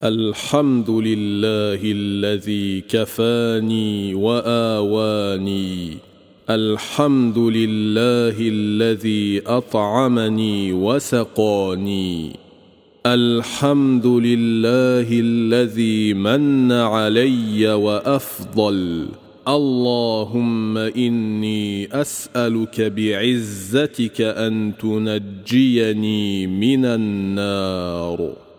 الحمد لله الذي كفاني وآواني. الحمد لله الذي أطعمني وسقاني. الحمد لله الذي من علي وأفضل. اللهم إني أسألك بعزتك أن تنجيني من النار.